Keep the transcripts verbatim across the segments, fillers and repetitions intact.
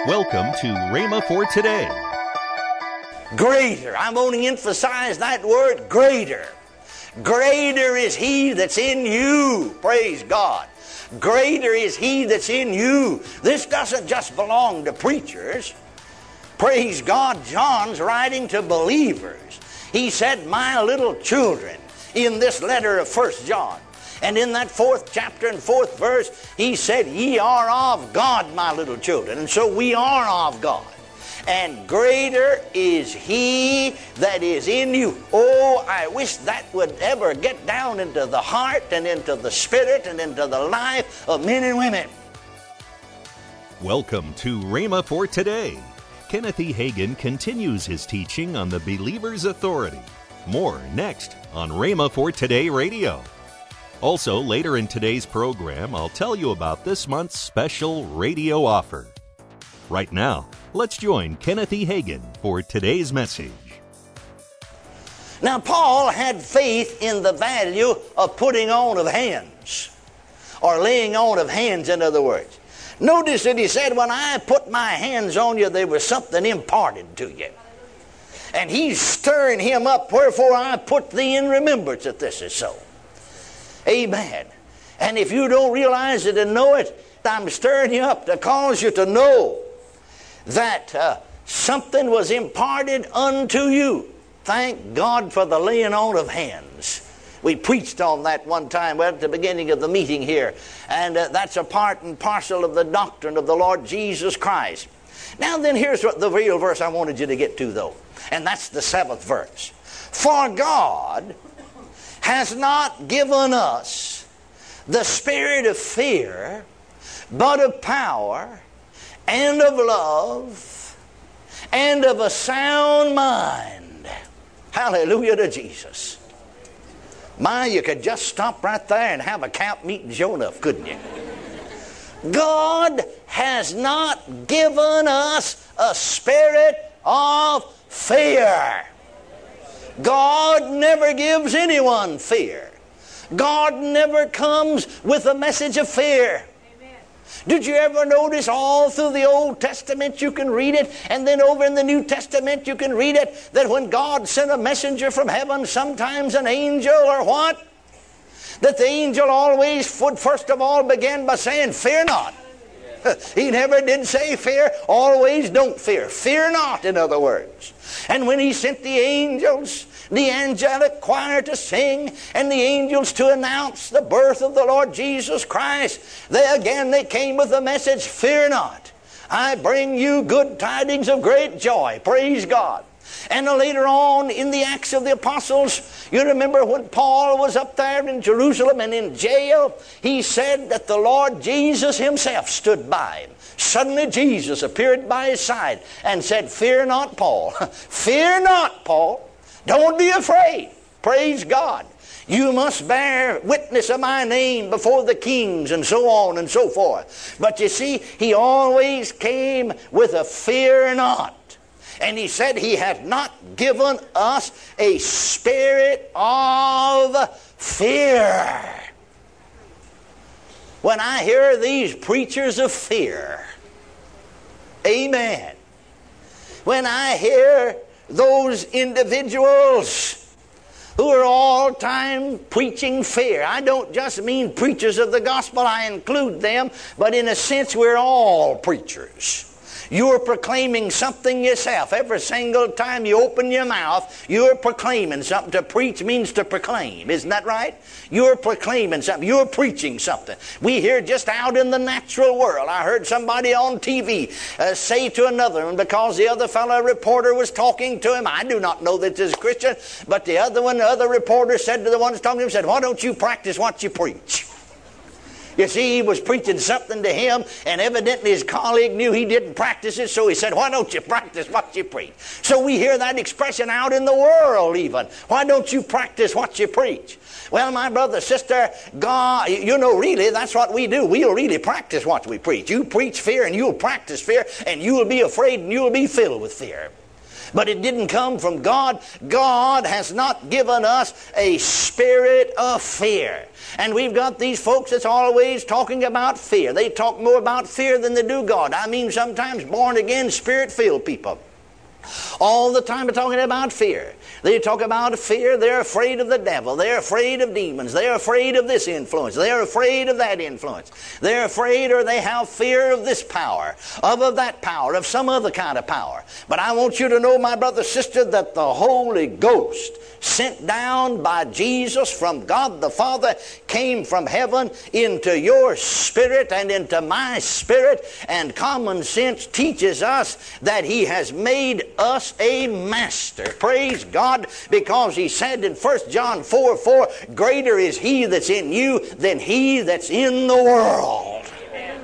Welcome to Rhema for Today. Greater. I'm going to emphasize that word, greater. Greater is He that's in you. Praise God. Greater is He that's in you. This doesn't just belong to preachers. Praise God. John's writing to believers. He said, my little children, in this letter of First John. And in that fourth chapter and fourth verse, he said, ye are of God, my little children. And so we are of God. And greater is He that is in you. Oh, I wish that would ever get down into the heart and into the spirit and into the life of men and women. Welcome to Rhema for Today. Kenneth E. Hagin continues his teaching on the believer's authority. More next on Rhema for Today Radio. Also, later in today's program, I'll tell you about this month's special radio offer. Right now, let's join Kenneth E. Hagin for today's message. Now, Paul had faith in the value of putting on of hands, or laying on of hands, in other words. Notice that he said, when I put my hands on you, there was something imparted to you. And he's stirring him up, wherefore I put thee in remembrance that this is so. Amen. And if you don't realize it and know it, I'm stirring you up to cause you to know that uh, something was imparted unto you. Thank God for the laying on of hands. We preached on that one time at the beginning of the meeting here. And uh, that's a part and parcel of the doctrine of the Lord Jesus Christ. Now then, here's what the real verse I wanted you to get to, though. And that's the seventh verse. For God has not given us the spirit of fear, but of power, and of love, and of a sound mind. Hallelujah to Jesus. My, you could just stop right there and have a camp meeting sure enough, couldn't you? God has not given us a spirit of fear. God never gives anyone fear. God never comes with a message of fear. Amen. Did you ever notice all through the Old Testament you can read it, and then over in the New Testament you can read it, that when God sent a messenger from heaven, sometimes an angel or what, that the angel always would first of all begin by saying, fear not. He never did say fear, always don't fear. Fear not, in other words. And when he sent the angels, the angelic choir to sing, and the angels to announce the birth of the Lord Jesus Christ, they again, they came with the message, fear not. I bring you good tidings of great joy. Praise God. And later on in the Acts of the Apostles, you remember when Paul was up there in Jerusalem and in jail, he said that the Lord Jesus himself stood by him. Suddenly Jesus appeared by his side and said, fear not, Paul. Fear not, Paul. Don't be afraid. Praise God. You must bear witness of my name before the kings, and so on and so forth. But you see, he always came with a fear not. And he said he had not given us a spirit of fear. When I hear these preachers of fear, amen. When I hear those individuals who are all time preaching fear, I don't just mean preachers of the gospel, I include them, but in a sense we're all preachers. You're proclaiming something yourself. Every single time you open your mouth, you're proclaiming something. To preach means to proclaim. Isn't that right? You're proclaiming something. You're preaching something. We hear just out in the natural world. I heard somebody on T V uh, say to another one, because the other fellow reporter was talking to him. I do not know that this is Christian, but the other one, the other reporter said to the one that's talking to him, said, why don't you practice what you preach? You see, he was preaching something to him, and evidently his colleague knew he didn't practice it, so he said, why don't you practice what you preach? So we hear that expression out in the world even. Why don't you practice what you preach? Well, my brother, sister, God, you know, really, that's what we do. We'll really practice what we preach. You preach fear, and you'll practice fear, and you will be afraid, and you will be filled with fear. But it didn't come from God. God has not given us a spirit of fear. And we've got these folks that's always talking about fear. They talk more about fear than they do God. I mean, sometimes born-again, spirit-filled people. All the time they're talking about fear. They talk about fear. They're afraid of the devil. They're afraid of demons. They're afraid of this influence. They're afraid of that influence. They're afraid, or they have fear of this power, of, of that power, of some other kind of power. But I want you to know, my brother, sister, that the Holy Ghost, sent down by Jesus from God the Father, came from heaven into your spirit and into my spirit, and common sense teaches us that He has made us a master. Praise God, because He said in First John four four, greater is He that's in you than he that's in the world. Amen.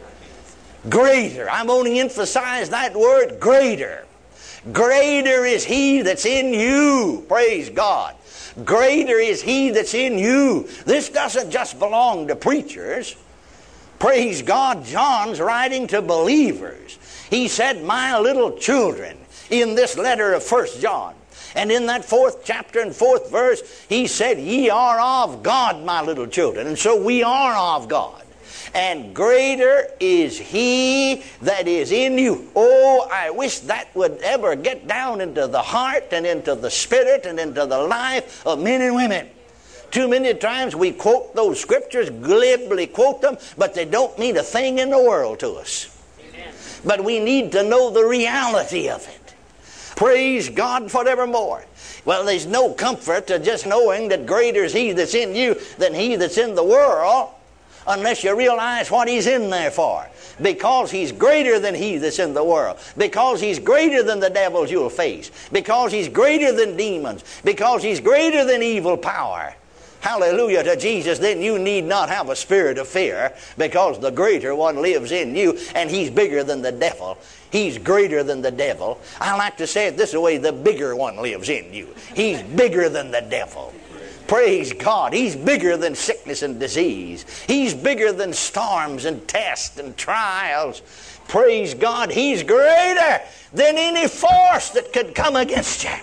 Greater. I'm going to emphasize that word, greater. Greater is He that's in you. Praise God. Greater is He that's in you. This doesn't just belong to preachers. Praise God. John's writing to believers. He said, my little children, in this letter of First John. And in that fourth chapter and fourth verse, he said, ye are of God, my little children. And so we are of God. And greater is He that is in you. Oh, I wish that would ever get down into the heart and into the spirit and into the life of men and women. Too many times we quote those scriptures, glibly quote them, but they don't mean a thing in the world to us. Amen. But we need to know the reality of it. Praise God forevermore. Well, there's no comfort to just knowing that greater is He that's in you than he that's in the world, unless you realize what He's in there for. Because He's greater than he that's in the world. Because He's greater than the devils you'll face. Because He's greater than demons. Because He's greater than evil power. Hallelujah to Jesus. Then you need not have a spirit of fear, because the greater one lives in you, and He's bigger than the devil. He's greater than the devil. I like to say it this way, the bigger one lives in you. He's bigger than the devil. Praise God. He's bigger than sickness and disease. He's bigger than storms and tests and trials. Praise God. He's greater than any force that could come against you.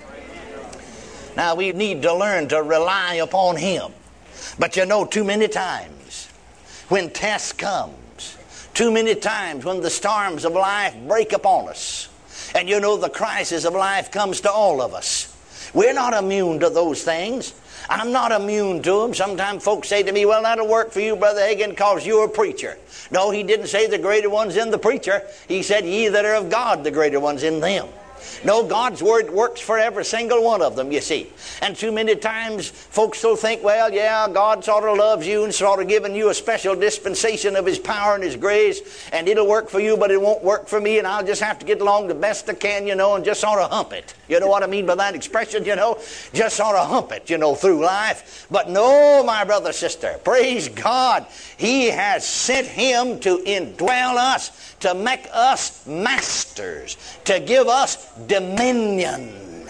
Now, we need to learn to rely upon Him. But you know, too many times when tests comes, too many times when the storms of life break upon us, and you know the crisis of life comes to all of us, we're not immune to those things. I'm not immune to them. Sometimes folks say to me, well, that'll work for you, Brother Hagin, because you're a preacher. No, he didn't say the greater one's in the preacher. He said, ye that are of God, the greater one's in them. No, God's Word works for every single one of them, you see. And too many times folks will think, well, yeah, God sort of loves you and sort of giving you a special dispensation of His power and His grace, and it'll work for you, but it won't work for me, and I'll just have to get along the best I can, you know, and just sort of hump it. You know what I mean by that expression, you know? Just sort of hump it, you know, through life. But no, my brother, sister, praise God, He has sent Him to indwell us, to make us masters, to give us dominion,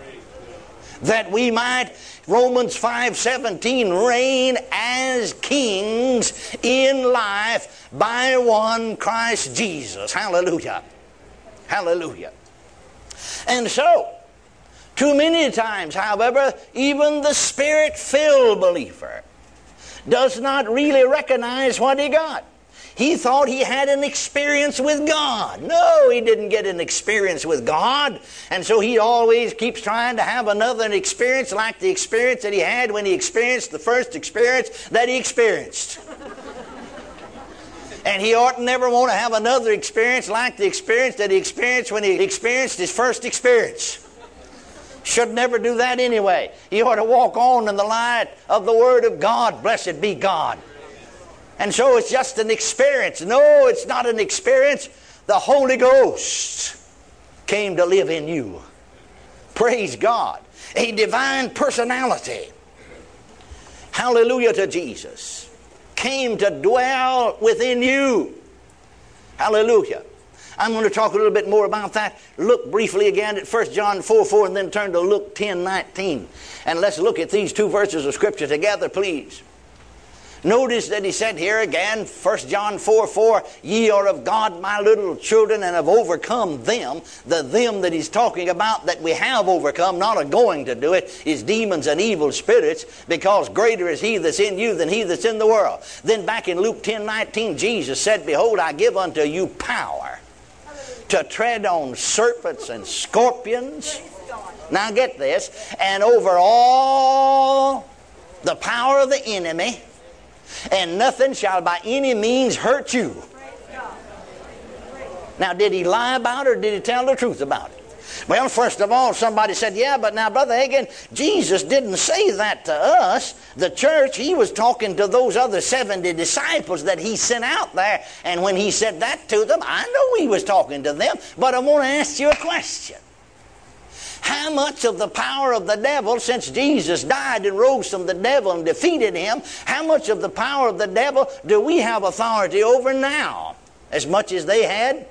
that we might, Romans five seventeen, reign as kings in life by one Christ Jesus. Hallelujah. Hallelujah. And so, too many times, however, even the Spirit-filled believer does not really recognize what he got. He thought he had an experience with God. No, he didn't get an experience with God. And so he always keeps trying to have another experience like the experience that he had when he experienced the first experience that he experienced. And he ought to never want to have another experience like the experience that he experienced when he experienced his first experience. Should never do that anyway. He ought to walk on in the light of the Word of God. Blessed be God. And so it's just an experience. No, it's not an experience. The Holy Ghost came to live in you. Praise God. A divine personality. Hallelujah to Jesus. Came to dwell within you. Hallelujah. I'm going to talk a little bit more about that. Look briefly again at First John four four and then turn to Luke ten nineteen. And let's look at these two verses of Scripture together, please. Notice that he said here again, First John four four, ye are of God, my little children, and have overcome them. The them that he's talking about that we have overcome, not are going to do it, is demons and evil spirits, because greater is he that's in you than he that's in the world. Then back in Luke ten nineteen, Jesus said, behold, I give unto you power to tread on serpents and scorpions. Now get this, and over all the power of the enemy, and nothing shall by any means hurt you. Now, did he lie about it, or did he tell the truth about it? Well, first of all, somebody said, yeah, but now, Brother Hagin, Jesus didn't say that to us. The church, he was talking to those other seventy disciples that he sent out there. And when he said that to them, I know he was talking to them, but I want to ask you a question. How much of the power of the devil, since Jesus died and rose from the devil and defeated him, how much of the power of the devil do we have authority over now? As much as they had?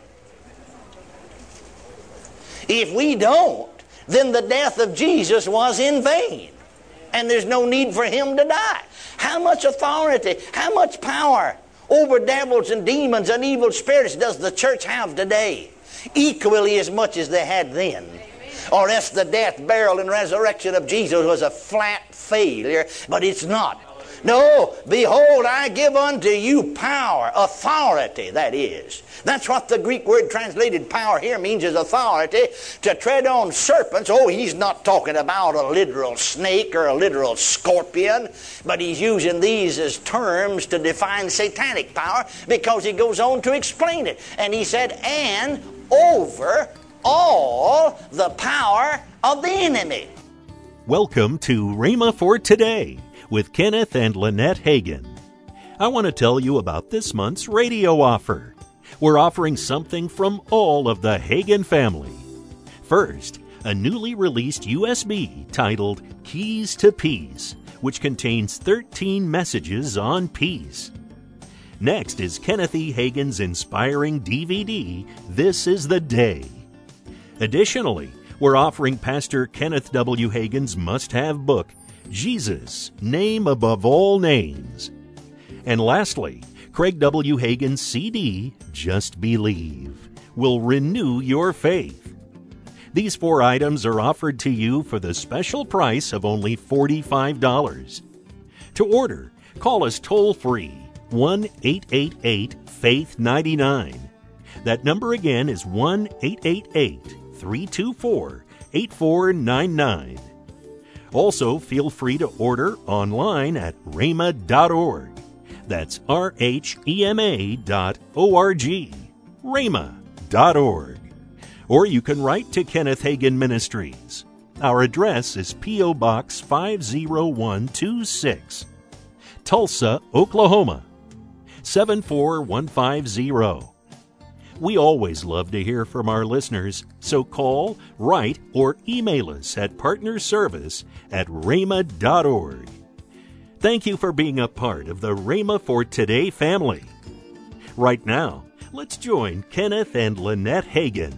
If we don't, then the death of Jesus was in vain. And there's no need for him to die. How much authority, how much power over devils and demons and evil spirits does the church have today? Equally as much as they had then. Or else the death, burial, and resurrection of Jesus was a flat failure, but it's not. No, behold, I give unto you power, authority, that is. That's what the Greek word translated power here means, is authority, to tread on serpents. Oh, he's not talking about a literal snake or a literal scorpion, but he's using these as terms to define satanic power, because he goes on to explain it. And he said, and over all the power of the enemy. Welcome to Rhema for Today with Kenneth and Lynette Hagin. I want to tell you about this month's radio offer. We're offering something from all of the Hagin family. First, a newly released U S B titled Keys to Peace, which contains thirteen messages on peace. Next is Kenneth E. Hagin's inspiring D V D, This is the Day. Additionally, we're offering Pastor Kenneth W. Hagin's must-have book, Jesus, Name Above All Names. And lastly, Craig W. Hagin's C D, Just Believe, will renew your faith. These four items are offered to you for the special price of only forty-five dollars. To order, call us toll-free, one eight eight eight, faith ninety-nine. That number again is one eight eight eight, three two four, eight four nine nine. Also, feel free to order online at rhema dot org. That's R H E M A dot O R G, rhema dot org. Or you can write to Kenneth Hagin Ministries. Our address is P O. Box five oh one two six, Tulsa, Oklahoma, seven four one five zero. We always love to hear from our listeners, so call, write, or email us at partnerservice at rhema dot org. Thank you for being a part of the Rhema for Today family. Right now, let's join Kenneth and Lynette Hagin.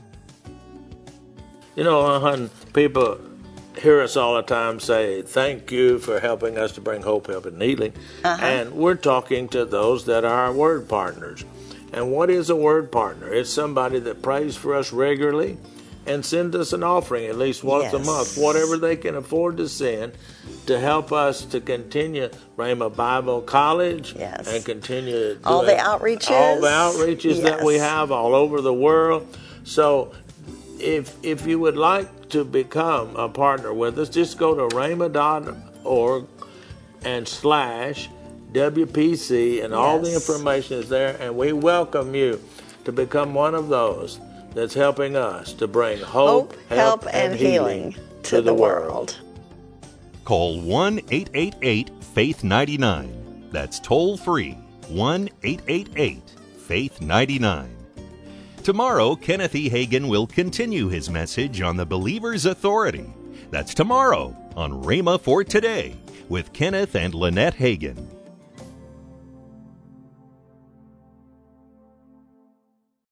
You know, hun, people hear us all the time say, thank you for helping us to bring hope, help, and healing. Uh-huh. And we're talking to those that are our word partners. And what is a word partner? It's somebody that prays for us regularly and sends us an offering at least once yes. a month, whatever they can afford to send, to help us to continue Rhema Bible College yes. and continue all the outreaches, all the outreaches yes. that we have all over the world. So if if you would like to become a partner with us, just go to rhema dot org and slash W P C, and yes. all the information is there, and we welcome you to become one of those that's helping us to bring hope, hope help, help, and, and healing, healing to, to the, the world. world. Call one eight eight eight, faith ninety-nine. That's toll free, one eight eight eight, faith ninety-nine. Tomorrow, Kenneth E. Hagin will continue his message on the believer's authority. That's tomorrow on Rhema for Today with Kenneth and Lynette Hagin.